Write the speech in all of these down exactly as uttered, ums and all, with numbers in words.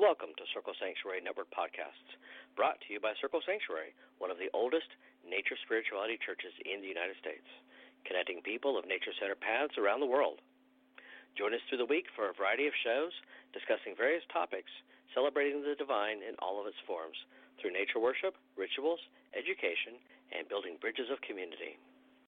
Welcome to Circle Sanctuary Network Podcasts, brought to you by Circle Sanctuary, one of the oldest nature spirituality churches in the United States, connecting people of nature-centered paths around the world. Join us through the week for a variety of shows discussing various topics, celebrating the divine in all of its forms, through nature worship, rituals, education, and building bridges of community.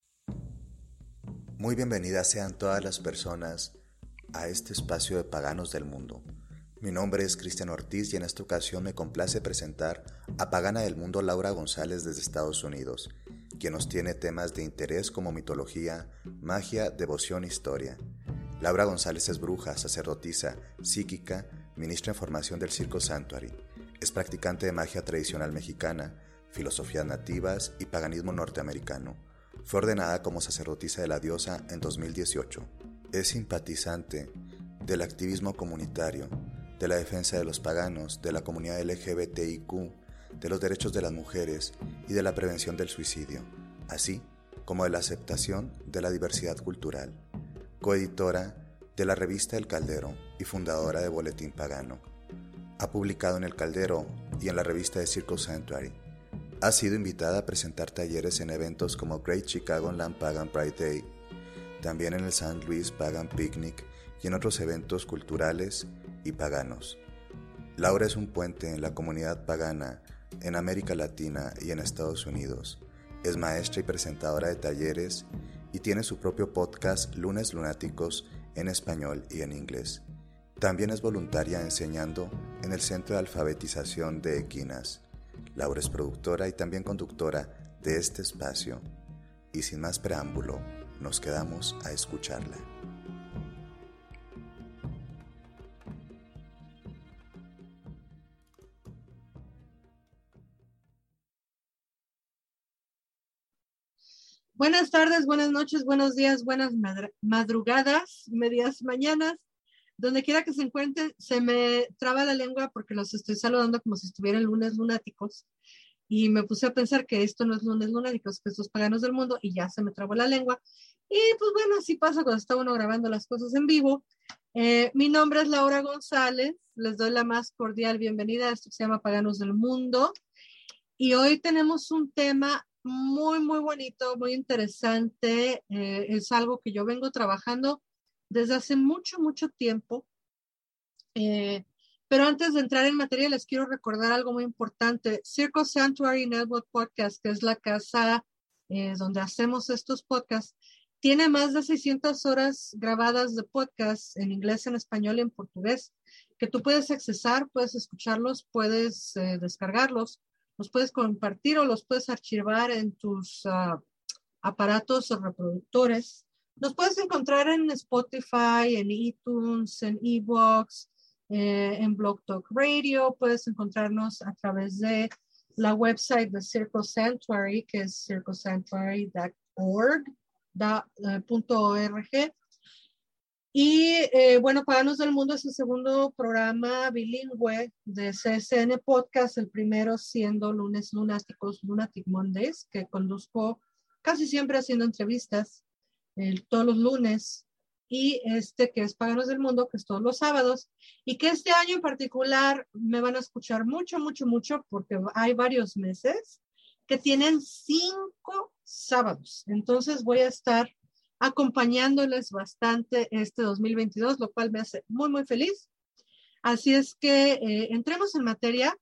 Muy bienvenidas sean todas las personas a este espacio de Paganos del Mundo. Mi nombre es Cristian Ortiz y en esta ocasión me complace presentar a Pagana del Mundo Laura González desde Estados Unidos, quien nos tiene temas de interés como mitología, magia, devoción e historia. Laura González es bruja, sacerdotisa, psíquica, ministra en formación del Circle Sanctuary. Es practicante de magia tradicional mexicana, filosofías nativas y paganismo norteamericano. Fue ordenada como sacerdotisa de la diosa en dos mil dieciocho. Es simpatizante del activismo comunitario, de la defensa de los paganos, de la comunidad L G B T I Q, de los derechos de las mujeres y de la prevención del suicidio, así como de la aceptación de la diversidad cultural. Coeditora de la revista El Caldero y fundadora de Boletín Pagano. Ha publicado en El Caldero y en la revista de Circle Sanctuary. Ha sido invitada a presentar talleres en eventos como Great Chicagoland Pagan Pride Day, también en el Saint Louis Pagan Picnic y en otros eventos culturales y paganos. Laura es un puente en la comunidad pagana en América Latina y en Estados Unidos. Es maestra y presentadora de talleres y tiene su propio podcast Lunes Lunáticos en español y en inglés. También es voluntaria enseñando en el Centro de Alfabetización de Equinas. Laura es productora y también conductora de este espacio. Y sin más preámbulo, nos quedamos a escucharla. Buenas tardes, buenas noches, buenos días, buenas madr- madrugadas, medias mañanas, donde quiera que se encuentren. Se me traba la lengua porque los estoy saludando como si estuvieran lunes lunáticos y me puse a pensar que esto no es lunes lunáticos, que estos paganos del mundo, y ya se me trabó la lengua. Y pues bueno, así pasa cuando está uno grabando las cosas en vivo. Eh, mi nombre es Laura González, les doy la más cordial bienvenida a esto que se llama Paganos del Mundo, y hoy tenemos un tema muy, muy bonito, muy interesante. Eh, es algo que yo vengo trabajando desde hace mucho, mucho tiempo. Eh, pero antes de entrar en materia, les quiero recordar algo muy importante. Circle Sanctuary Network Podcast, que es la casa eh, donde hacemos estos podcasts, tiene más de seiscientas horas grabadas de podcasts en inglés, en español y en portugués, que tú puedes accesar, puedes escucharlos, puedes eh, descargarlos, los puedes compartir o los puedes archivar en tus uh, aparatos o reproductores. Los puedes encontrar en Spotify, en iTunes, en iVoox, eh, en Blog Talk Radio. Puedes encontrarnos a través de la website de Circle Sanctuary, que es circle sanctuary punto org. Da, uh, .org. Y eh, bueno, Paganos del Mundo es el segundo programa bilingüe de C S N Podcast, el primero siendo Lunes Lunáticos, Lunatic Mondays, que conduzco casi siempre haciendo entrevistas eh, todos los lunes, y este que es Paganos del Mundo, que es todos los sábados, y que este año en particular me van a escuchar mucho, mucho, mucho, porque hay varios meses que tienen cinco sábados. Entonces voy a estar acompañándoles bastante este dos mil veintidós, lo cual me hace muy, muy feliz. Así es que eh, entremos en materia,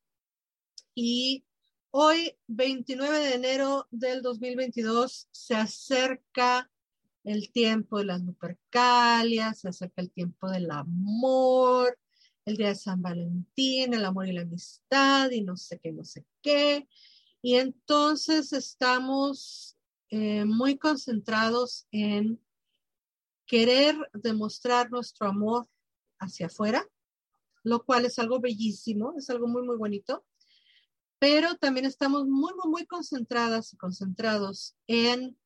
y hoy, veintinueve de enero del dos mil veintidós, se acerca el tiempo de las Lupercalias, se acerca el tiempo del amor, el día de San Valentín, el amor y la amistad, y no sé qué, no sé qué. Y entonces estamos Eh, muy concentrados en querer demostrar nuestro amor hacia afuera, lo cual es algo bellísimo, es algo muy, muy bonito, pero también estamos muy, muy, muy concentradas y concentrados en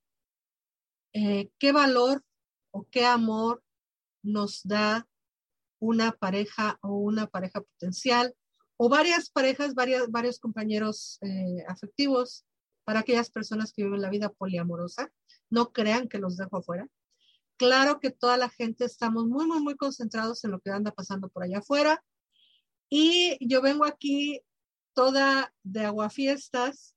eh, qué valor o qué amor nos da una pareja o una pareja potencial, o varias parejas, varias, varios compañeros eh, afectivos, para aquellas personas que viven la vida poliamorosa. No crean que los dejo afuera. Claro que toda la gente estamos muy, muy, muy concentrados en lo que anda pasando por allá afuera, y Y yo vengo aquí toda de aguafiestas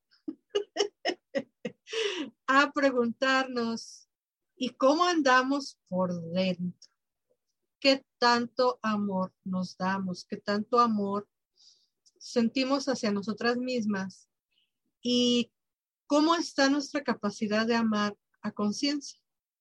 a preguntarnos, ¿y cómo andamos por dentro? ¿Qué tanto amor nos damos? ¿Qué tanto amor sentimos hacia nosotras mismas? ¿Y cómo está nuestra capacidad de amar a conciencia?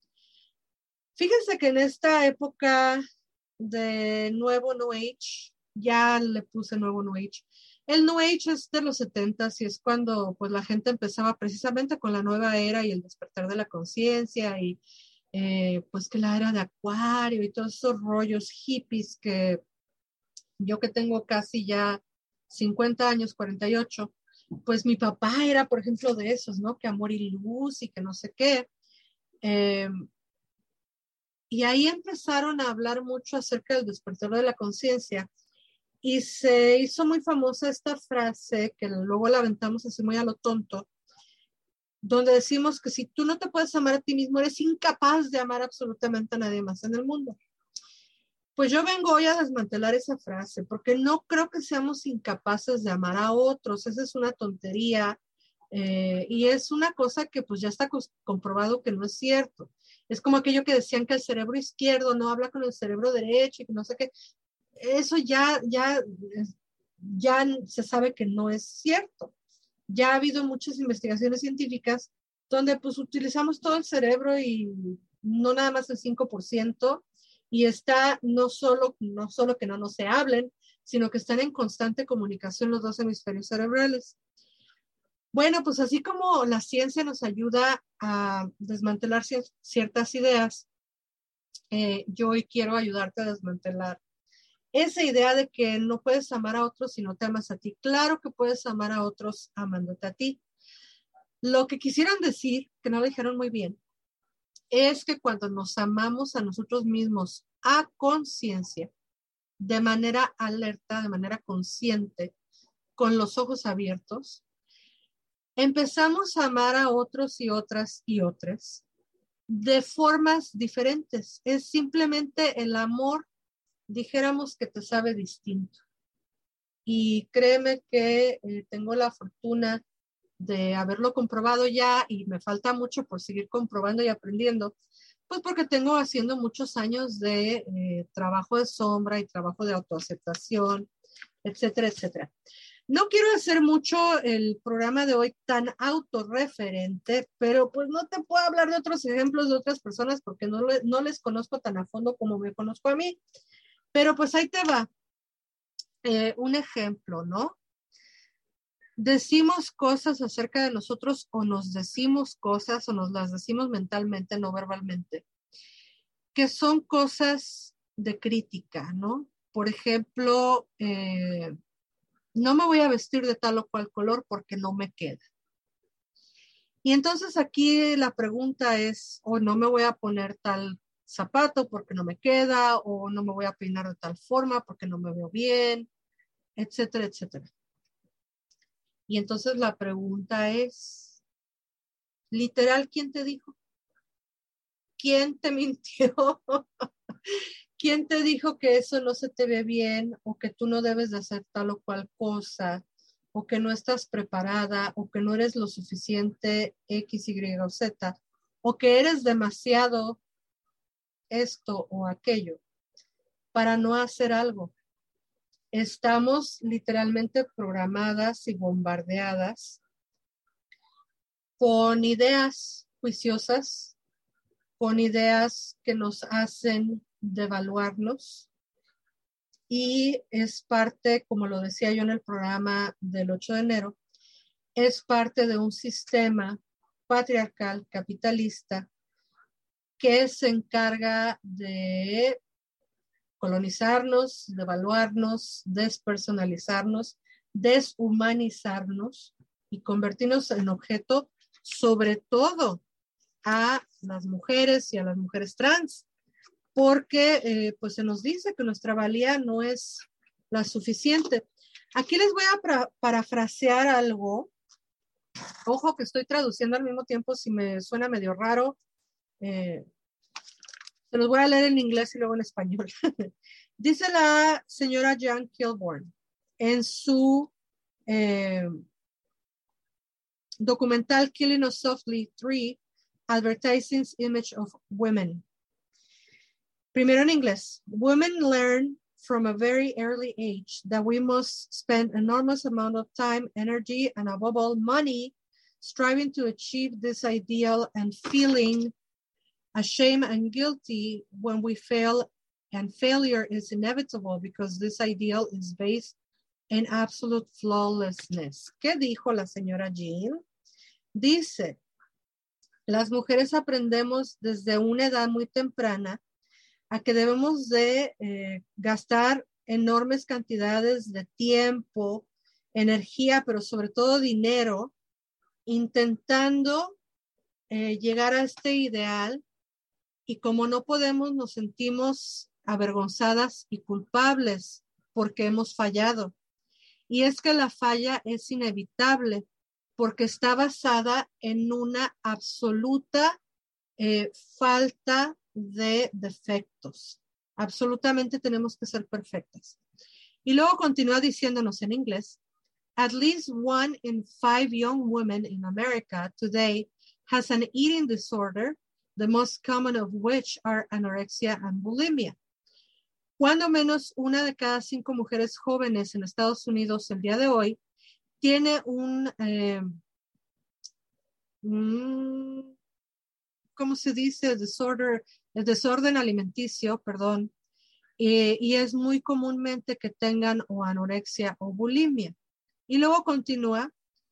Fíjense que en esta época de nuevo New Age, ya le puse nuevo New Age, el New Age es de los setentas y es cuando pues la gente empezaba precisamente con la nueva era y el despertar de la conciencia y eh, pues que la era de Acuario y todos esos rollos hippies que yo que tengo casi ya cincuenta años, cuarenta y ocho, pues mi papá era, por ejemplo, de esos, ¿no? Que amor y luz y que no sé qué. Eh, y ahí empezaron a hablar mucho acerca del despertar de la conciencia. Y se hizo muy famosa esta frase, que luego la aventamos así muy a lo tonto, donde decimos que si tú no te puedes amar a ti mismo, eres incapaz de amar absolutamente a nadie más en el mundo. Pues yo vengo hoy a desmantelar esa frase, porque no creo que seamos incapaces de amar a otros. Esa es una tontería eh, y es una cosa que pues ya está comprobado que no es cierto. Es como aquello que decían que el cerebro izquierdo no habla con el cerebro derecho y que no sé qué. Eso ya, ya, ya se sabe que no es cierto. Ya ha habido muchas investigaciones científicas donde pues utilizamos todo el cerebro y no nada más el cinco por ciento y está no solo, no solo que no, no se hablen, sino que están en constante comunicación los dos hemisferios cerebrales. Bueno, pues así como la ciencia nos ayuda a desmantelar ciertas ideas, eh, yo hoy quiero ayudarte a desmantelar esa idea de que no puedes amar a otros si no te amas a ti. Claro que puedes amar a otros amándote a ti. Lo que quisieron decir, que no lo dijeron muy bien, es que cuando nos amamos a nosotros mismos a conciencia, de manera alerta, de manera consciente, con los ojos abiertos, empezamos a amar a otros y otras y otras de formas diferentes. Es simplemente el amor, dijéramos, que te sabe distinto. Y créeme que eh, tengo la fortuna de haberlo comprobado ya y me falta mucho por seguir comprobando y aprendiendo, pues porque tengo haciendo muchos años de eh, trabajo de sombra y trabajo de autoaceptación, etcétera, etcétera. No quiero hacer mucho el programa de hoy tan autorreferente, pero pues no te puedo hablar de otros ejemplos de otras personas porque no, le, no les conozco tan a fondo como me conozco a mí. Pero pues ahí te va eh, un ejemplo, ¿no? Decimos cosas acerca de nosotros o nos decimos cosas o nos las decimos mentalmente, no verbalmente, que son cosas de crítica, ¿no? Por ejemplo, eh, no me voy a vestir de tal o cual color porque no me queda. Y entonces aquí la pregunta es, o no me voy a poner tal zapato porque no me queda, o no me voy a peinar de tal forma porque no me veo bien, etcétera, etcétera. Y entonces la pregunta es, literal, ¿quién te dijo? ¿Quién te mintió? ¿Quién te dijo que eso no se te ve bien o que tú no debes de hacer tal o cual cosa o que no estás preparada o que no eres lo suficiente X, Y o Z o que eres demasiado esto o aquello para no hacer algo? Estamos literalmente programadas y bombardeadas con ideas juiciosas, con ideas que nos hacen devaluarnos y es parte, como lo decía yo en el programa del ocho de enero, es parte de un sistema patriarcal, capitalista, que se encarga de colonizarnos, devaluarnos, despersonalizarnos, deshumanizarnos y convertirnos en objeto, sobre todo a las mujeres y a las mujeres trans, porque eh, pues se nos dice que nuestra valía no es la suficiente. Aquí les voy a pra- parafrasear algo. Ojo que estoy traduciendo al mismo tiempo, si me suena medio raro, eh, se los voy a leer en inglés y luego en español. Dice la señora Jan Kilborn, en su eh, documental Killing Us Softly tres, Advertising's Image of Women. Primero en inglés. Women learn from a very early age that we must spend enormous amount of time, energy, and above all money striving to achieve this ideal and feeling ashamed and guilty when we fail, and failure is inevitable because this ideal is based in absolute flawlessness. ¿Qué dijo la señora Jean? Dice, las mujeres aprendemos desde una edad muy temprana a que debemos de eh, gastar enormes cantidades de tiempo, energía, pero sobre todo dinero, intentando eh, llegar a este ideal, y como no podemos, nos sentimos avergonzadas y culpables porque hemos fallado. Y es que la falla es inevitable porque está basada en una absoluta eh, falta de defectos. Absolutamente tenemos que ser perfectas. Y luego continúa diciéndonos en inglés, at least one in five young women in America today has an eating disorder, the most common of which are anorexia and bulimia. Cuando menos una de cada cinco mujeres jóvenes en Estados Unidos el día de hoy tiene un, eh, un ¿cómo se dice? Disorder, el desorden alimenticio, perdón, eh, y es muy comúnmente que tengan o anorexia o bulimia. Y luego continúa,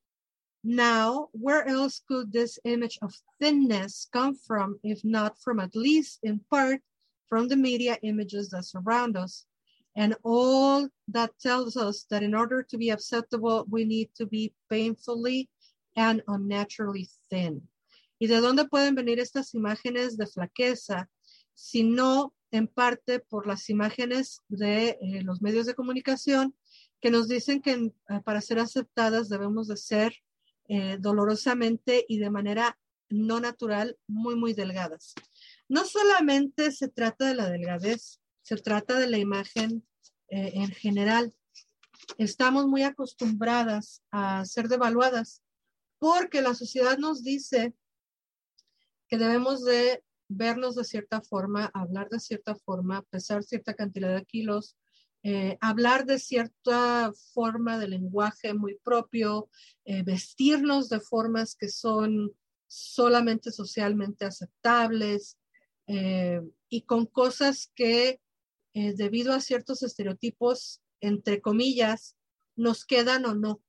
now, where else could this image of thinness come from, if not from at least in part from the media images that surround us? And all that tells us that in order to be acceptable, we need to be painfully and unnaturally thin. ¿Y de dónde pueden venir estas imágenes de flaqueza? Si no, en parte por las imágenes de eh, los medios de comunicación que nos dicen que eh, para ser aceptadas debemos de ser eh, dolorosamente y de manera no natural, muy, muy delgadas. No solamente se trata de la delgadez, se trata de la imagen eh, en general. Estamos muy acostumbradas a ser devaluadas porque la sociedad nos dice que debemos de vernos de cierta forma, hablar de cierta forma, pesar cierta cantidad de kilos, eh, hablar de cierta forma de lenguaje muy propio, eh, vestirnos de formas que son solamente socialmente aceptables eh, y con cosas que eh, debido a ciertos estereotipos, entre comillas, nos quedan o no.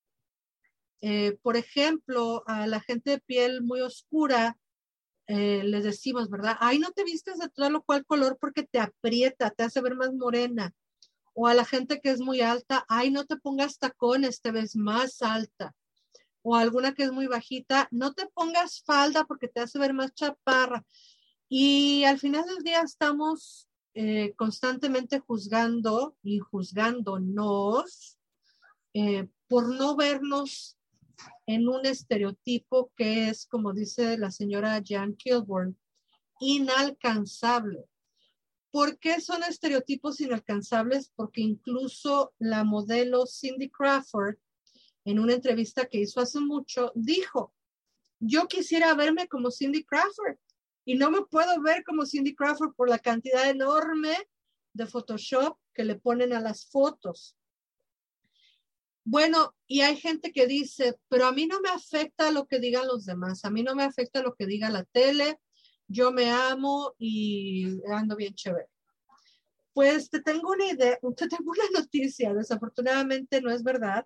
Eh, por ejemplo, a la gente de piel muy oscura, Eh, le decimos, ¿verdad? Ay, no te vistes de todo lo cual color porque te aprieta, te hace ver más morena. O a la gente que es muy alta, ay, no te pongas tacones, te ves más alta. O alguna que es muy bajita, no te pongas falda porque te hace ver más chaparra. Y al final del día estamos eh, constantemente juzgando y juzgándonos eh, por no vernos en un estereotipo que es, como dice la señora Jean Kilburn, inalcanzable. ¿Por qué son estereotipos inalcanzables? Porque incluso la modelo Cindy Crawford, en una entrevista que hizo hace mucho, dijo, yo quisiera verme como Cindy Crawford y no me puedo ver como Cindy Crawford por la cantidad enorme de Photoshop que le ponen a las fotos. Bueno, y hay gente que dice, pero a mí no me afecta lo que digan los demás, a mí no me afecta lo que diga la tele, yo me amo y ando bien chévere. Pues te tengo una idea, te tengo una noticia, desafortunadamente no es verdad,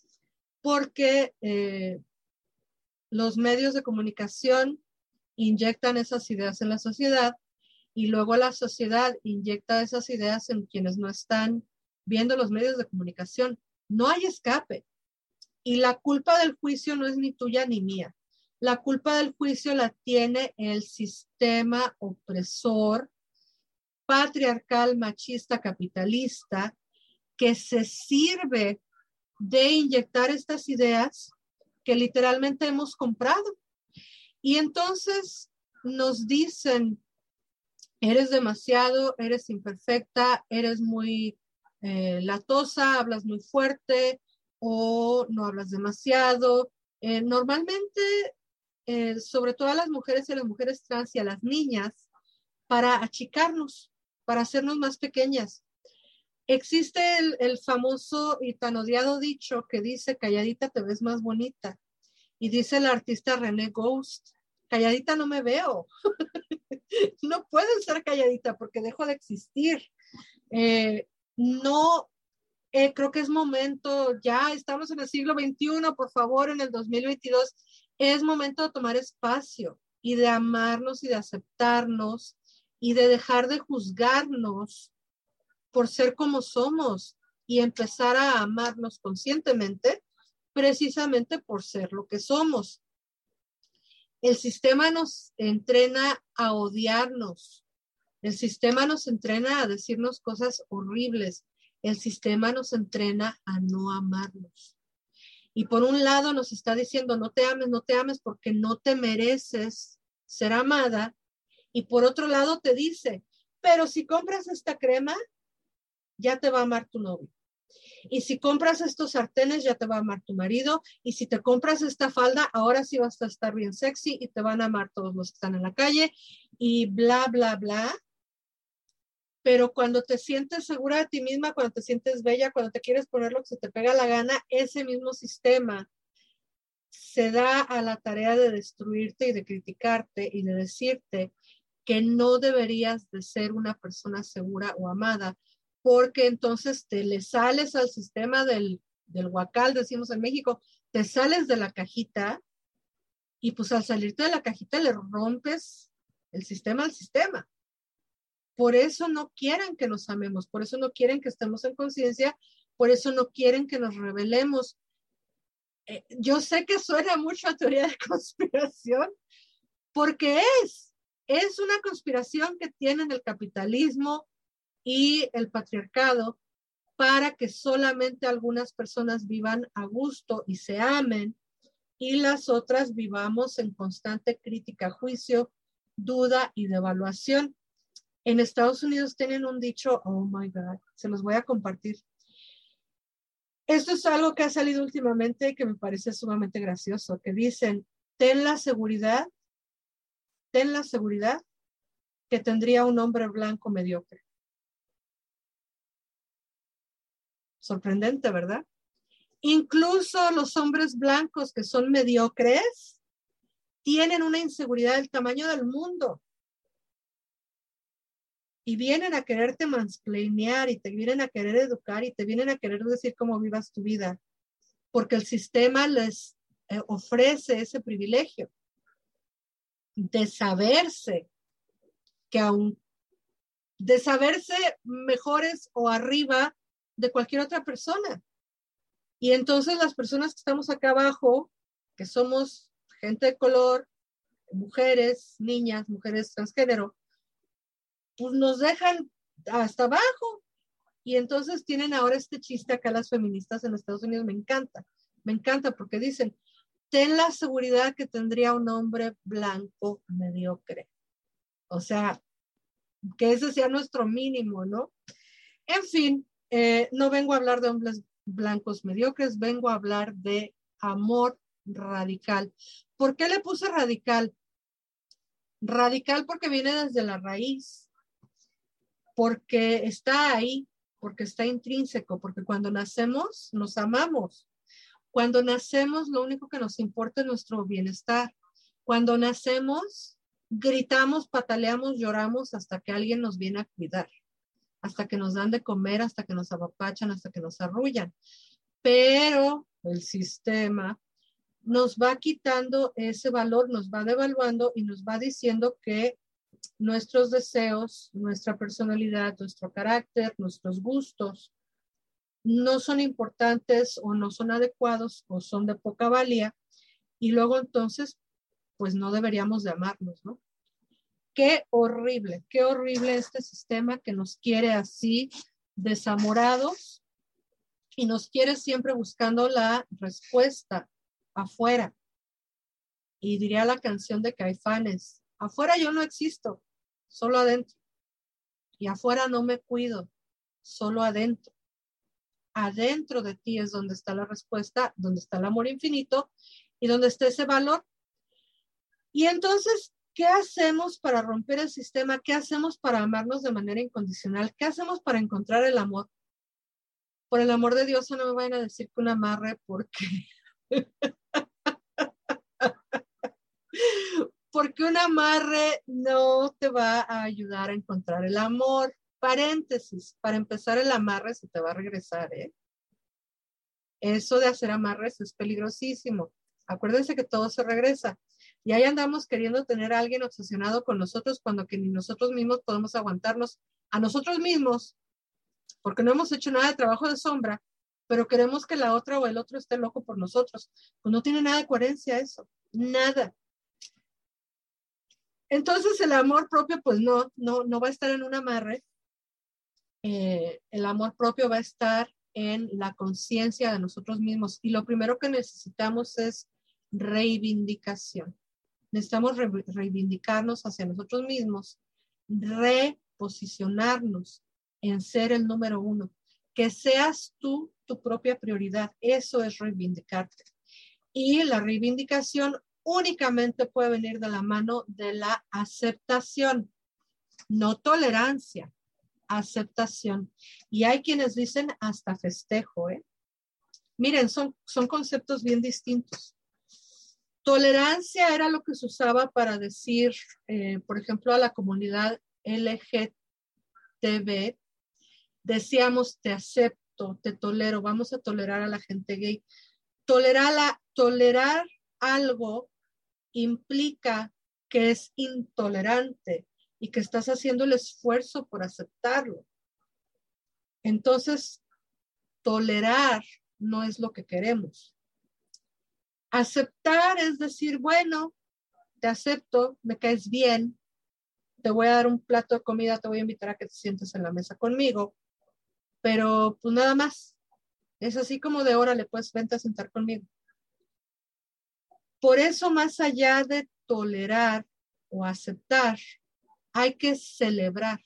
porque eh, los medios de comunicación inyectan esas ideas en la sociedad y luego la sociedad inyecta esas ideas en quienes no están viendo los medios de comunicación. No hay escape. Y la culpa del juicio no es ni tuya ni mía. La culpa del juicio la tiene el sistema opresor, patriarcal, machista, capitalista, que se sirve de inyectar estas ideas que literalmente hemos comprado. Y entonces nos dicen, eres demasiado, eres imperfecta, eres muy eh, latosa, hablas muy fuerte o no hablas demasiado. Eh, normalmente, eh, sobre todo a las mujeres y a las mujeres trans y a las niñas, para achicarnos, para hacernos más pequeñas. Existe el, el famoso y tan odiado dicho que dice, calladita te ves más bonita. Y dice el artista René Ghost, calladita no me veo. No puedo ser calladita porque dejo de existir. Eh, no, eh, creo que es momento, ya estamos en el siglo veintiuno, por favor, en el dos mil veintidós, es momento de tomar espacio y de amarnos y de aceptarnos y de dejar de juzgarnos por ser como somos y empezar a amarnos conscientemente, precisamente por ser lo que somos. El sistema nos entrena a odiarnos. El sistema nos entrena a decirnos cosas horribles. El sistema nos entrena a no amarnos. Y por un lado nos está diciendo, no te ames, no te ames porque no te mereces ser amada. Y por otro lado te dice, pero si compras esta crema, ya te va a amar tu novio. Y si compras estos sartenes, ya te va a amar tu marido. Y si te compras esta falda, ahora sí vas a estar bien sexy y te van a amar todos los que están en la calle. Y bla, bla, bla. Pero cuando te sientes segura de ti misma, cuando te sientes bella, cuando te quieres poner lo que se te pega la gana, ese mismo sistema se da a la tarea de destruirte y de criticarte y de decirte que no deberías de ser una persona segura o amada, porque entonces te le sales al sistema del, del huacal, decimos en México, te sales de la cajita y pues al salirte de la cajita le rompes el sistema al sistema. Por eso no quieren que nos amemos, por eso no quieren que estemos en conciencia, por eso no quieren que nos rebelemos. Eh, yo sé que suena mucho a teoría de conspiración, porque es, es una conspiración que tienen el capitalismo y el patriarcado para que solamente algunas personas vivan a gusto y se amen y las otras vivamos en constante crítica, juicio, duda y devaluación. En Estados Unidos tienen un dicho, oh my God, se los voy a compartir. Esto es algo que ha salido últimamente que me parece sumamente gracioso, que dicen, ten la seguridad, ten la seguridad que tendría un hombre blanco mediocre. Sorprendente, ¿verdad? Incluso los hombres blancos que son mediocres tienen una inseguridad del tamaño del mundo. Y vienen a quererte mansplainear y te vienen a querer educar y te vienen a querer decir cómo vivas tu vida. Porque el sistema les eh, ofrece ese privilegio de saberse que aún, de saberse mejores o arriba de cualquier otra persona. Y entonces las personas que estamos acá abajo, que somos gente de color, mujeres, niñas, mujeres transgénero, pues nos dejan hasta abajo. Y entonces tienen ahora este chiste acá las feministas en Estados Unidos. Me encanta, me encanta porque dicen, ten la seguridad que tendría un hombre blanco mediocre. O sea, que ese sea nuestro mínimo, ¿no? En fin, eh, no vengo a hablar de hombres blancos mediocres, vengo a hablar de amor radical. ¿Por qué le puse radical? Radical porque viene desde la raíz, porque está ahí, porque está intrínseco, porque cuando nacemos nos amamos. Cuando nacemos lo único que nos importa es nuestro bienestar. Cuando nacemos gritamos, pataleamos, lloramos hasta que alguien nos viene a cuidar, hasta que nos dan de comer, hasta que nos apapachan, hasta que nos arrullan. Pero el sistema nos va quitando ese valor, nos va devaluando y nos va diciendo que nuestros deseos, nuestra personalidad, nuestro carácter, nuestros gustos no son importantes o no son adecuados o son de poca valía y luego entonces pues no deberíamos de amarnos, ¿no? Qué horrible, qué horrible este sistema que nos quiere así desamorados y nos quiere siempre buscando la respuesta afuera. Y diría la canción de Caifanes, afuera yo no existo, solo adentro. Y afuera no me cuido, solo adentro. adentro de ti es donde está la respuesta, donde está el amor infinito y donde está ese valor. Y entonces, ¿qué hacemos para romper el sistema? ¿Qué hacemos para amarnos de manera incondicional? ¿Qué hacemos para encontrar el amor? Por el amor de Dios, no me vayan a decir que un amarre, porque porque un amarre no te va a ayudar a encontrar el amor. Paréntesis, para empezar el amarre se te va a regresar, ¿eh? Eso de hacer amarres es peligrosísimo. Acuérdense que todo se regresa. Y ahí andamos queriendo tener a alguien obsesionado con nosotros cuando que ni nosotros mismos podemos aguantarnos a nosotros mismos, porque no hemos hecho nada de trabajo de sombra, pero queremos que la otra o el otro esté loco por nosotros. Pues no tiene nada de coherencia eso, nada. Entonces el amor propio, pues no, no, no va a estar en un amarre. Eh, el amor propio va a estar en la conciencia de nosotros mismos. Y lo primero que necesitamos es reivindicación. Necesitamos re reivindicarnos hacia nosotros mismos, reposicionarnos en ser el número uno. Que seas tú tu propia prioridad. Eso es reivindicarte. Y la reivindicación únicamente puede venir de la mano de la aceptación, no tolerancia, aceptación. Y hay quienes dicen hasta festejo, ¿eh? Miren, son, son conceptos bien distintos. Tolerancia era lo que se usaba para decir, eh, por ejemplo, a la comunidad L G T B, decíamos te acepto, te tolero, vamos a tolerar a la gente gay. Tolerar, la, tolerar algo implica que es intolerante y que estás haciendo el esfuerzo por aceptarlo. Entonces, tolerar no es lo que queremos. Aceptar es decir, bueno, te acepto, me caes bien, te voy a dar un plato de comida, te voy a invitar a que te sientes en la mesa conmigo, pero pues nada más. Es así como de órale, pues vente a sentar conmigo. Por eso, más allá de tolerar o aceptar, hay que celebrar.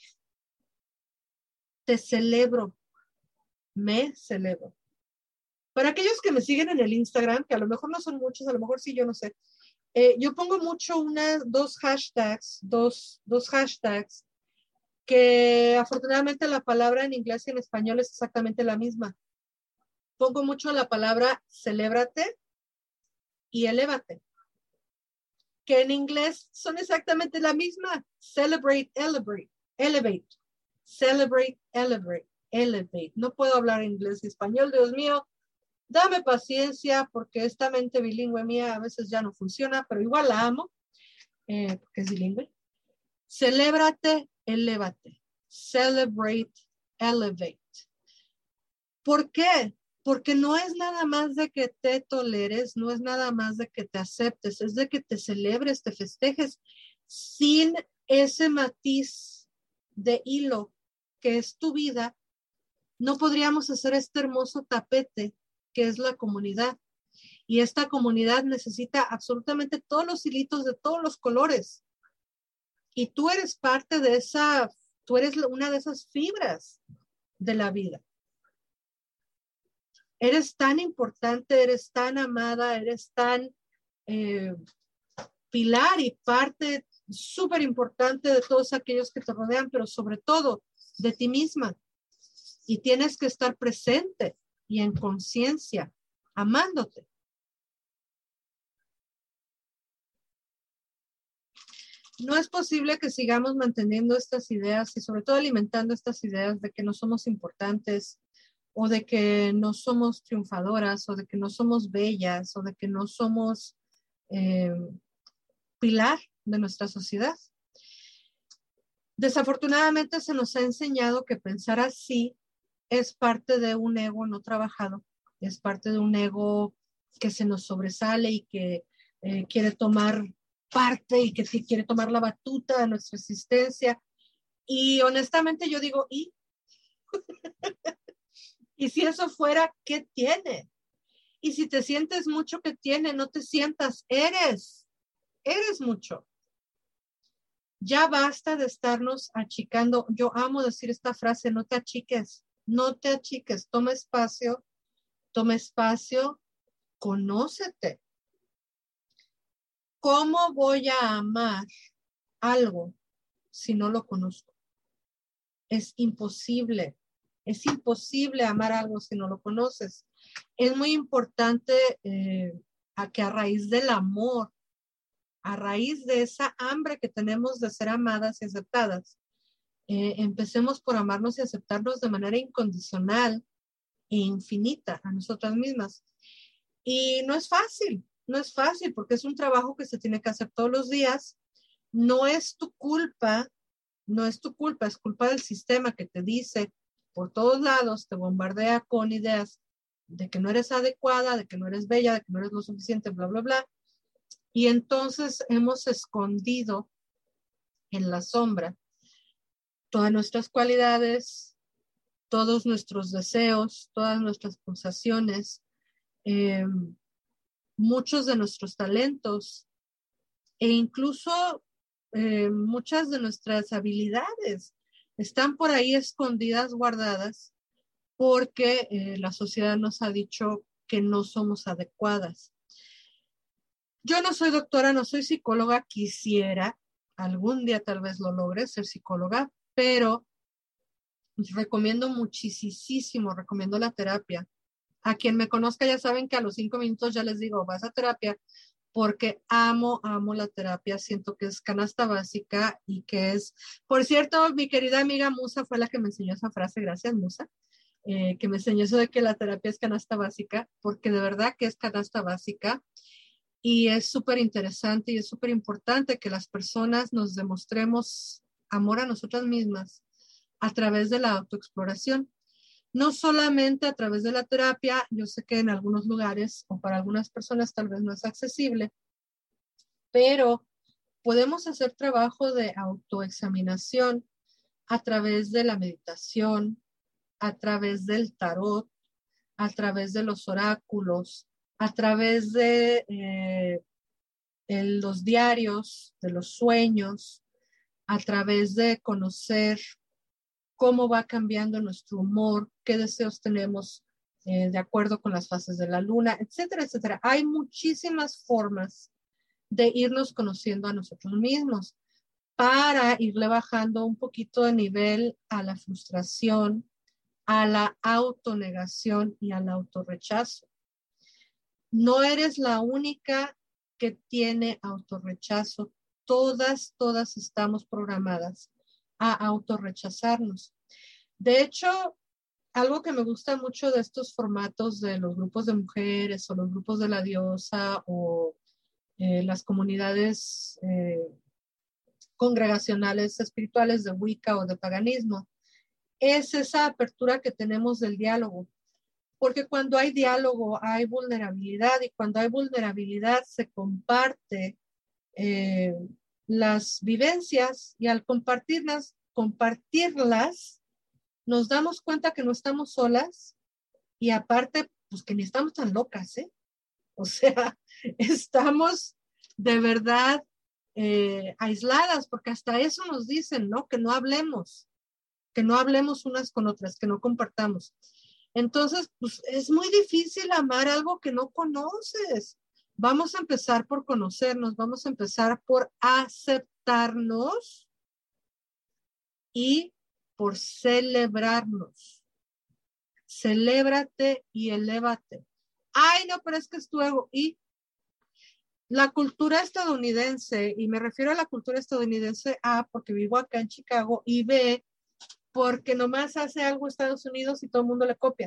Te celebro, me celebro. Para aquellos que me siguen en el Instagram, que a lo mejor no son muchos, a lo mejor sí, yo no sé, eh, yo pongo mucho una, dos hashtags, dos, dos hashtags, que afortunadamente la palabra en inglés y en español es exactamente la misma. Pongo mucho la palabra celébrate y elévate, que en inglés son exactamente la misma. Celebrate, elevate, elevate, celebrate, elevate, elevate. No puedo hablar inglés y español, Dios mío. Dame paciencia porque esta mente bilingüe mía a veces ya no funciona, pero igual la amo, eh, porque es bilingüe. Celébrate, elévate. Celebrate, elevate. ¿Por qué? Porque no es nada más de que te toleres, no es nada más de que te aceptes, es de que te celebres, te festejes, sin ese matiz de hilo que es tu vida. No podríamos hacer este hermoso tapete que es la comunidad. Y esta comunidad necesita absolutamente todos los hilitos de todos los colores. Y tú eres parte de esa, tú eres una de esas fibras de la vida. Eres tan importante, eres tan amada, eres tan eh, pilar y parte súper importante de todos aquellos que te rodean, pero sobre todo de ti misma. Y tienes que estar presente y en conciencia, amándote. No es posible que sigamos manteniendo estas ideas y sobre todo alimentando estas ideas de que no somos importantes, o de que no somos triunfadoras, o de que no somos bellas, o de que no somos eh, pilar de nuestra sociedad. Desafortunadamente se nos ha enseñado que pensar así es parte de un ego no trabajado, es parte de un ego que se nos sobresale y que eh, quiere tomar parte y que quiere tomar la batuta de nuestra existencia. Y honestamente yo digo, ¿y? Y si eso fuera, ¿qué tiene? Y si te sientes mucho, ¿qué tiene? No te sientas, eres, eres mucho. Ya basta de estarnos achicando. Yo amo decir esta frase, no te achiques, no te achiques, toma espacio, toma espacio, conócete. ¿Cómo voy a amar algo si no lo conozco? Es imposible, es imposible amar algo si no lo conoces. Es muy importante eh, a que a raíz del amor, a raíz de esa hambre que tenemos de ser amadas y aceptadas, eh, empecemos por amarnos y aceptarnos de manera incondicional e infinita a nosotras mismas. Y no es fácil, no es fácil porque es un trabajo que se tiene que hacer todos los días. No es tu culpa, no es tu culpa, es culpa del sistema que te dice por todos lados, te bombardea con ideas de que no eres adecuada, de que no eres bella, de que no eres lo suficiente, bla, bla, bla. Y entonces hemos escondido en la sombra todas nuestras cualidades, todos nuestros deseos, todas nuestras pulsaciones, eh, muchos de nuestros talentos e incluso eh, muchas de nuestras habilidades están por ahí escondidas, guardadas, porque eh, la sociedad nos ha dicho que no somos adecuadas. Yo no soy doctora, no soy psicóloga, quisiera, algún día tal vez lo logre ser psicóloga, pero recomiendo muchísimo, recomiendo la terapia. A quien me conozca ya saben que a los cinco minutos ya les digo, vas a terapia, porque amo, amo la terapia, siento que es canasta básica y que es, por cierto, mi querida amiga Musa fue la que me enseñó esa frase, gracias Musa, eh, que me enseñó eso de que la terapia es canasta básica, porque de verdad que es canasta básica y es súper interesante y es súper importante que las personas nos demostremos amor a nosotras mismas a través de la autoexploración. No solamente a través de la terapia, yo sé que en algunos lugares o para algunas personas tal vez no es accesible, pero podemos hacer trabajo de autoexaminación a través de la meditación, a través del tarot, a través de los oráculos, a través de eh, el, los diarios, de los sueños, a través de conocer cómo va cambiando nuestro humor, qué deseos tenemos eh, de acuerdo con las fases de la luna, etcétera, etcétera. Hay muchísimas formas de irnos conociendo a nosotros mismos para irle bajando un poquito de nivel a la frustración, a la autonegación y al autorrechazo. No eres la única que tiene autorrechazo. Todas, todas estamos programadas a autorrechazarnos. De hecho, algo que me gusta mucho de estos formatos de los grupos de mujeres o los grupos de la diosa o eh, las comunidades eh, congregacionales espirituales de Wicca o de paganismo, es esa apertura que tenemos del diálogo. Porque cuando hay diálogo hay vulnerabilidad y cuando hay vulnerabilidad se comparte eh, las vivencias y al compartirlas, compartirlas, nos damos cuenta que no estamos solas y aparte, pues que ni estamos tan locas, ¿eh? O sea, estamos de verdad eh, aisladas porque hasta eso nos dicen, ¿no? Que no hablemos, que no hablemos unas con otras, que no compartamos. Entonces, pues es muy difícil amar algo que no conoces. Vamos a empezar por conocernos, vamos a empezar por aceptarnos y por celebrarnos. Celébrate y elévate. Ay, no, pero es que es tu ego. Y la cultura estadounidense, y me refiero a la cultura estadounidense A, porque vivo acá en Chicago, y B, porque nomás hace algo Estados Unidos y todo el mundo le copia.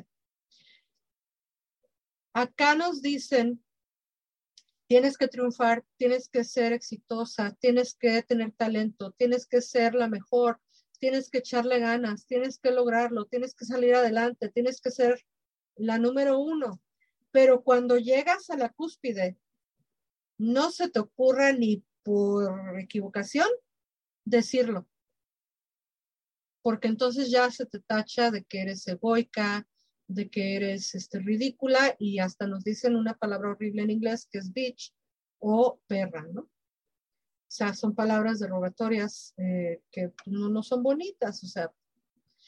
Acá nos dicen, tienes que triunfar, tienes que ser exitosa, tienes que tener talento, tienes que ser la mejor, tienes que echarle ganas, tienes que lograrlo, tienes que salir adelante, tienes que ser la número uno. Pero cuando llegas a la cúspide, no se te ocurra ni por equivocación decirlo. Porque entonces ya se te tacha de que eres egoica, de que eres este, ridícula y hasta nos dicen una palabra horrible en inglés que es bitch o perra, ¿no? O sea, son palabras derogatorias eh, que no, no son bonitas, o sea.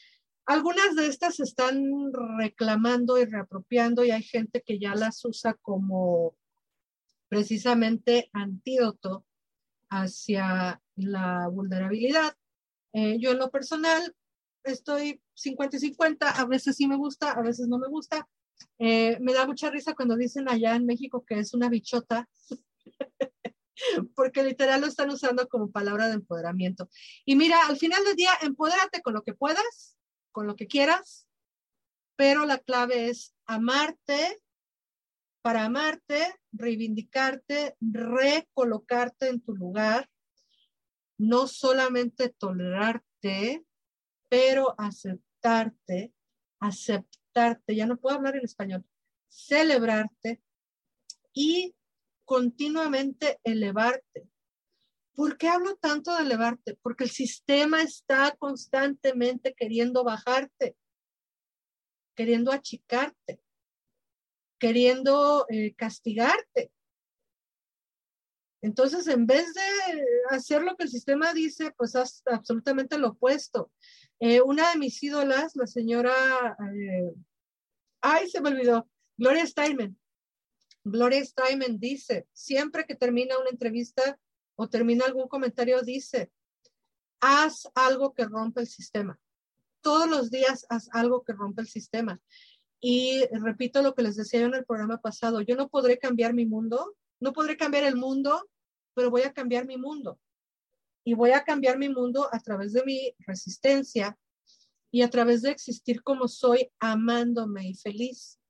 Algunas de estas se están reclamando y reapropiando y hay gente que ya las usa como precisamente antídoto hacia la vulnerabilidad. Eh, yo en lo personal estoy cincuenta y cincuenta, a veces sí me gusta, a veces no me gusta. Eh, me da mucha risa cuando dicen allá en México que es una bichota, porque literal lo están usando como palabra de empoderamiento. Y mira, al final del día, empodérate con lo que puedas, con lo que quieras, pero la clave es amarte, para amarte, reivindicarte, recolocarte en tu lugar, no solamente tolerarte, pero aceptarte, aceptarte, ya no puedo hablar en español, celebrarte y continuamente elevarte. ¿Por qué hablo tanto de elevarte? Porque el sistema está constantemente queriendo bajarte, queriendo achicarte, queriendo eh, castigarte. Entonces, en vez de hacer lo que el sistema dice, pues haz absolutamente lo opuesto. Eh, una de mis ídolas, la señora, eh, ay, se me olvidó, Gloria Steinem. Gloria Steinem dice, siempre que termina una entrevista o termina algún comentario, dice, haz algo que rompa el sistema. Todos los días haz algo que rompa el sistema. Y repito lo que les decía yo en el programa pasado, yo no podré cambiar mi mundo, no podré cambiar el mundo, pero voy a cambiar mi mundo. Y voy a cambiar mi mundo a través de mi resistencia y a través de existir como soy, amándome y feliz.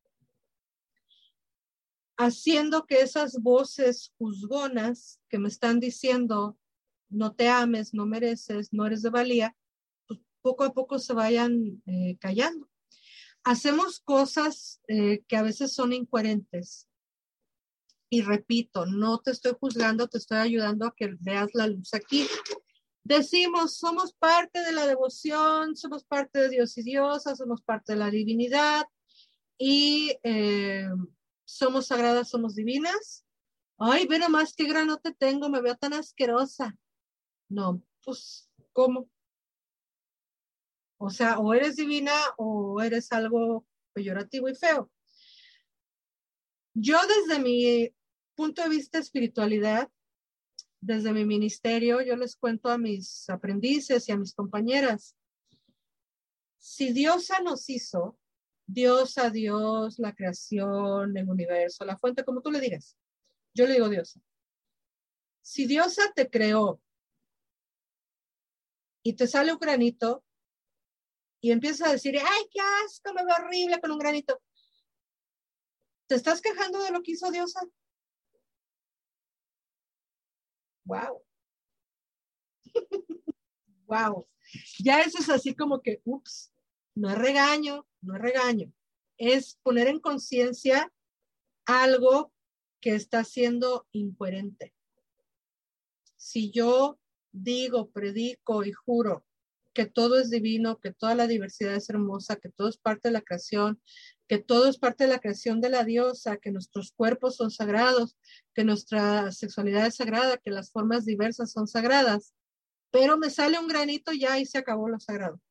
Haciendo que esas voces juzgonas que me están diciendo, no te ames, no mereces, no eres de valía, pues poco a poco se vayan eh, callando. Hacemos cosas eh, que a veces son incoherentes. Y repito, no te estoy juzgando, te estoy ayudando a que veas la luz aquí. Decimos, somos parte de la devoción, somos parte de Dios y Diosa, somos parte de la divinidad y eh, somos sagradas, somos divinas. Ay, ve nomás qué granote tengo, me veo tan asquerosa. No, pues, ¿cómo? O sea, o eres divina o eres algo peyorativo y feo. Yo desde mi punto de vista de espiritualidad, desde mi ministerio, yo les cuento a mis aprendices y a mis compañeras, si Diosa nos hizo, Diosa, Dios, la creación, el universo, la fuente, como tú le digas, yo le digo Diosa. Si Diosa te creó y te sale un granito y empiezas a decir, ay, qué asco, me veo horrible con un granito, ¿te estás quejando de lo que hizo Diosa? Wow. Wow. Ya eso es así como que, ups, no es regaño, no es regaño. Es poner en conciencia algo que está siendo incoherente. Si yo digo, predico y juro que todo es divino, que toda la diversidad es hermosa, que todo es parte de la creación, que todo es parte de la creación de la diosa, que nuestros cuerpos son sagrados, que nuestra sexualidad es sagrada, que las formas diversas son sagradas, pero me sale un granito ya y se acabó lo sagrado.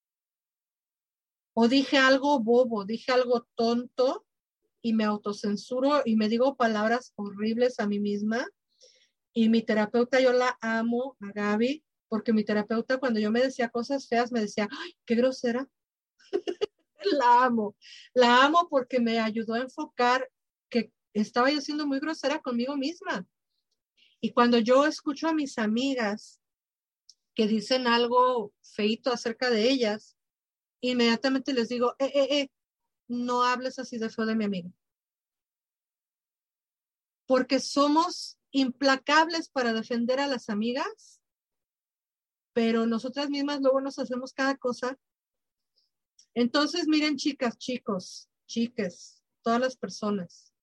O dije algo bobo, dije algo tonto y me autocensuro y me digo palabras horribles a mí misma. Y mi terapeuta, yo la amo, a Gaby, porque mi terapeuta cuando yo me decía cosas feas me decía, ¡ay, qué grosera! La amo, la amo porque me ayudó a enfocar que estaba yo siendo muy grosera conmigo misma. Y cuando yo escucho a mis amigas que dicen algo feito acerca de ellas, inmediatamente les digo, eh, eh, eh, no hables así de feo de mi amiga. Porque somos implacables para defender a las amigas, pero nosotras mismas luego nos hacemos cada cosa. Entonces, miren, chicas, chicos, chiques, todas las personas,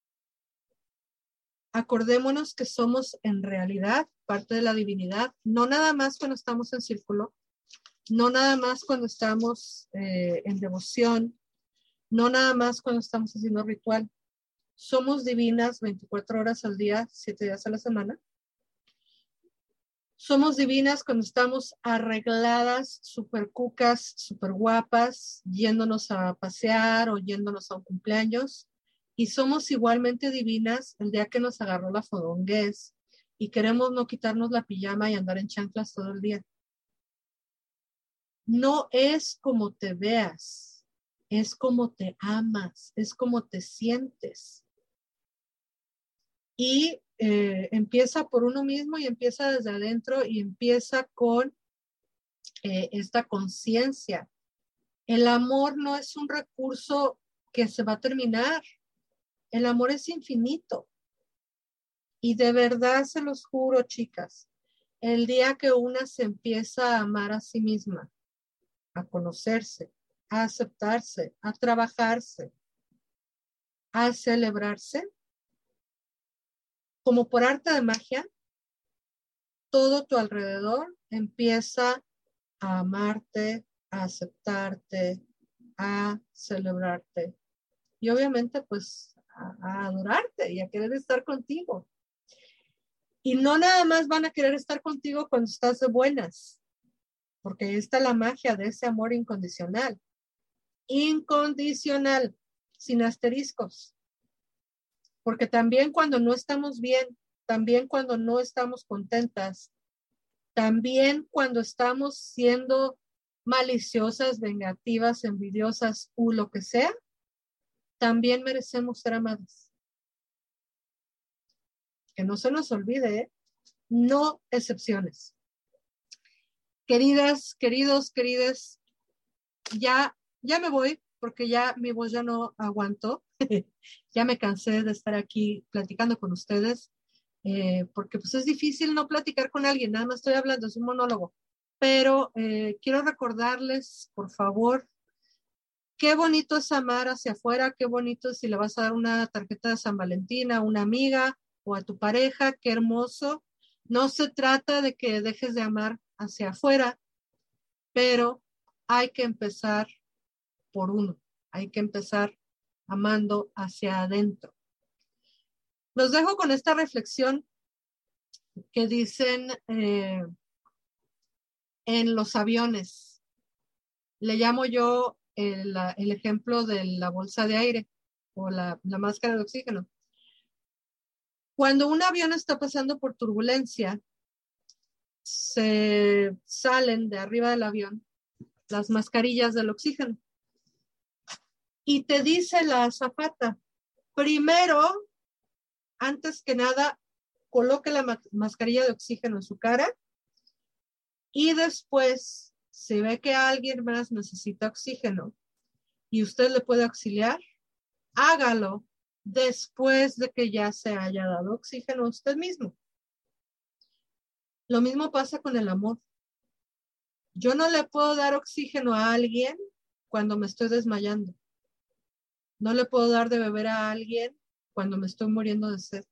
acordémonos que somos en realidad parte de la divinidad, no nada más cuando estamos en círculo, no nada más cuando estamos eh, en devoción, no nada más cuando estamos haciendo ritual. Somos divinas veinticuatro horas al día, siete días a la semana. Somos divinas cuando estamos arregladas, súper cucas, súper guapas, yéndonos a pasear o yéndonos a un cumpleaños. Y somos igualmente divinas el día que nos agarró la fodonguez y queremos no quitarnos la pijama y andar en chanclas todo el día. No es como te veas, es como te amas, es como te sientes. Y eh, empieza por uno mismo y empieza desde adentro y empieza con eh, esta conciencia. El amor no es un recurso que se va a terminar. El amor es infinito. Y de verdad se los juro, chicas, el día que una se empieza a amar a sí misma, a conocerse, a aceptarse, a trabajarse, a celebrarse, como por arte de magia, todo tu alrededor empieza a amarte, a aceptarte, a celebrarte y obviamente pues a, a adorarte y a querer estar contigo. Y no nada más van a querer estar contigo cuando estás de buenas, porque ahí está la magia de ese amor incondicional. Incondicional, sin asteriscos. Porque también cuando no estamos bien, también cuando no estamos contentas, también cuando estamos siendo maliciosas, vengativas, envidiosas o lo que sea, también merecemos ser amadas. Que no se nos olvide, ¿eh? No excepciones. Queridas, queridos, queridas, ya, ya me voy porque ya mi voz ya no aguantó. Ya me cansé de estar aquí platicando con ustedes, eh, porque pues es difícil no platicar con alguien, nada más estoy hablando, es un monólogo. Pero eh, quiero recordarles, por favor, qué bonito es amar hacia afuera, qué bonito es si le vas a dar una tarjeta de San Valentín a una amiga o a tu pareja, qué hermoso. No se trata de que dejes de amar hacia afuera, pero hay que empezar por uno, hay que empezar amando hacia adentro. Los dejo con esta reflexión que dicen eh, en los aviones. Le llamo yo el, el ejemplo de la bolsa de aire o la, la máscara de oxígeno. Cuando un avión está pasando por turbulencia, se salen de arriba del avión las mascarillas del oxígeno. Y te dice la azafata, primero, antes que nada, coloque la ma- mascarilla de oxígeno en su cara y después, si ve que alguien más necesita oxígeno y usted le puede auxiliar, hágalo después de que ya se haya dado oxígeno a usted mismo. Lo mismo pasa con el amor. Yo no le puedo dar oxígeno a alguien cuando me estoy desmayando. No le puedo dar de beber a alguien cuando me estoy muriendo de sed.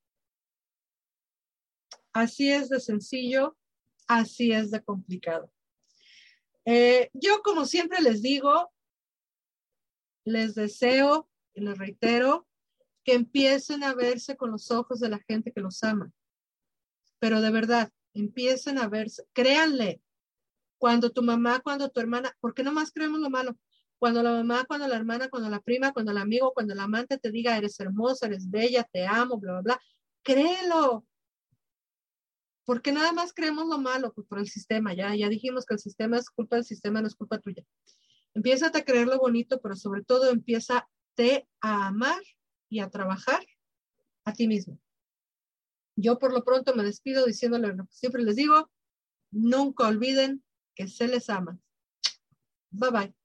Así es de sencillo, así es de complicado. Eh, yo, como siempre les digo, les deseo y les reitero que empiecen a verse con los ojos de la gente que los ama. Pero de verdad, empiecen a verse, créanle, cuando tu mamá, cuando tu hermana, ¿por qué nomás creemos lo malo? Cuando la mamá, cuando la hermana, cuando la prima, cuando el amigo, cuando el amante te diga, eres hermosa, eres bella, te amo, bla, bla, bla, créelo. Porque nada más creemos lo malo, pues por el sistema, ya, ya dijimos que el sistema es culpa del sistema, no es culpa tuya. Empieza a creer lo bonito, pero sobre todo empieza a amar y a trabajar a ti mismo. Yo por lo pronto me despido diciéndole lo que siempre les digo, nunca olviden que se les ama. Bye bye.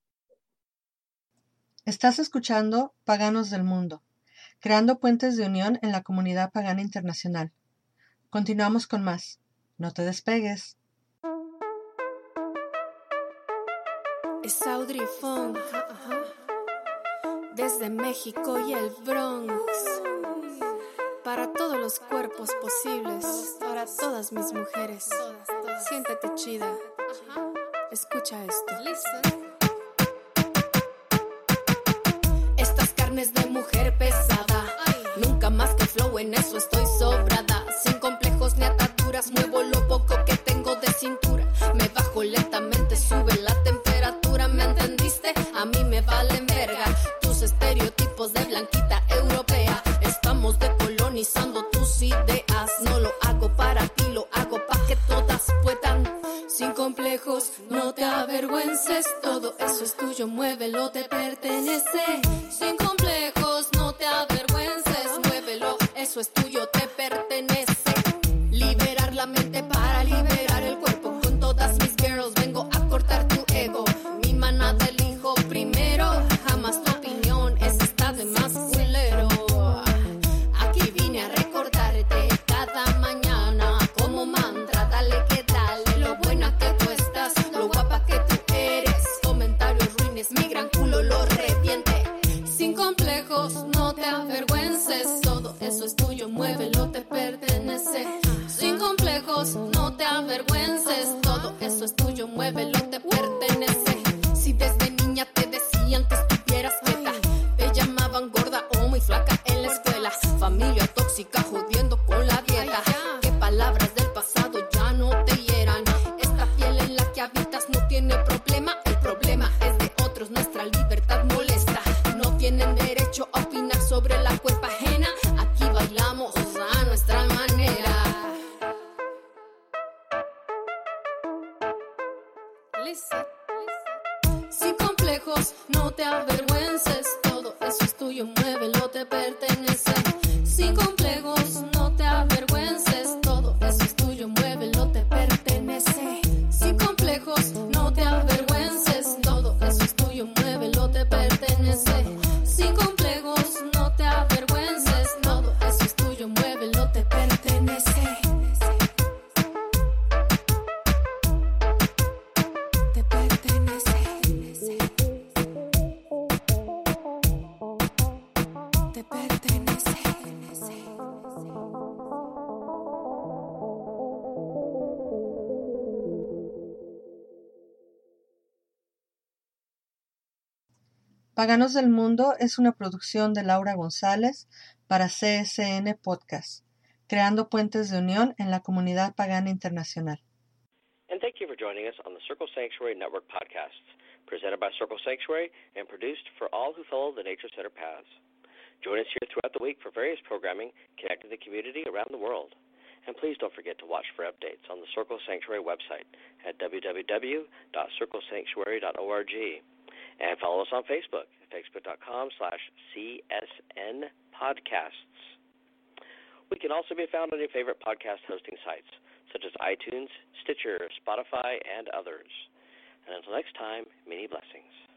Estás escuchando Paganos del Mundo, creando puentes de unión en la comunidad pagana internacional. Continuamos con más. No te despegues. Es Audrey Funk, desde México y el Bronx, para todos los cuerpos posibles, para todas mis mujeres. Siéntete chida, escucha esto. Estas carnes de mujer pesada, nunca más que flow, en eso estoy sobrada. Sin complejos ni ataduras, muevo lo poco que organizando tus ideas. No lo hago para ti, lo hago para que todas puedan. Sin complejos, no te avergüences, todo eso es tuyo, muévelo, te pertenece. Sin complejos, no te avergüences, muévelo, eso es tuyo, te pertenece. Liberar la mente para liberar el cuerpo. Con todas mis girls vengo a cortar tu ego. Mi manada elijo primero, jamás tu opinión, esa está de más culero. Aquí vine a recordarte cada mañana como mantra, dale que dale, lo buena que tú estás, lo guapa que tú eres. Comentarios ruines, mi gran culo lo reviente. Sin complejos, no te avergüences, todo eso es tuyo, muévelo, te pertenece. Sin complejos, no te avergüences, todo eso es tuyo, muévelo, te pertenece. Si desde niña te decían que estuvieras quieta, te llamaban gorda o muy flaca en la escuela, familia tóxica jodiendo con la dieta, que palabras del pasado ya no te hieran. Esta piel en la que habitas no tiene problema, el problema es de otros, nuestra libertad molesta. No tienen derecho a opinar sobre la cuerpa ajena, aquí bailamos a nuestra manera. Listen. Sin complejos, no te avergüences, todo eso es tuyo, muévelo, te pertenece. Sin complejos, no te avergüences, todo eso es tuyo, muévelo, te pertenece. Sin complejos, no te avergüences, todo eso es tuyo, muévelo, te pertenece. Sin complejos, no te avergüences, todo eso es tuyo, muévelo, te pertenece. Te pertenece. Te pertenece. Paganos del Mundo es una producción de Laura González para C S N Podcast, creando puentes de unión en la comunidad pagana internacional. And thank you for joining us on the Circle Sanctuary Network podcasts, presented by Circle Sanctuary and produced for all who follow the Nature Center paths. Join us here throughout the week for various programming connecting the community around the world. And please don't forget to watch for updates on the Circle Sanctuary website at w w w dot circle sanctuary dot org. And follow us on Facebook at facebook.com slash CSN podcasts. We can also be found on your favorite podcast hosting sites, such as iTunes, Stitcher, Spotify, and others. And until next time, many blessings.